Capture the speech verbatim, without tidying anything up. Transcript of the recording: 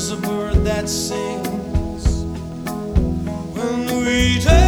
is a bird that sings when we take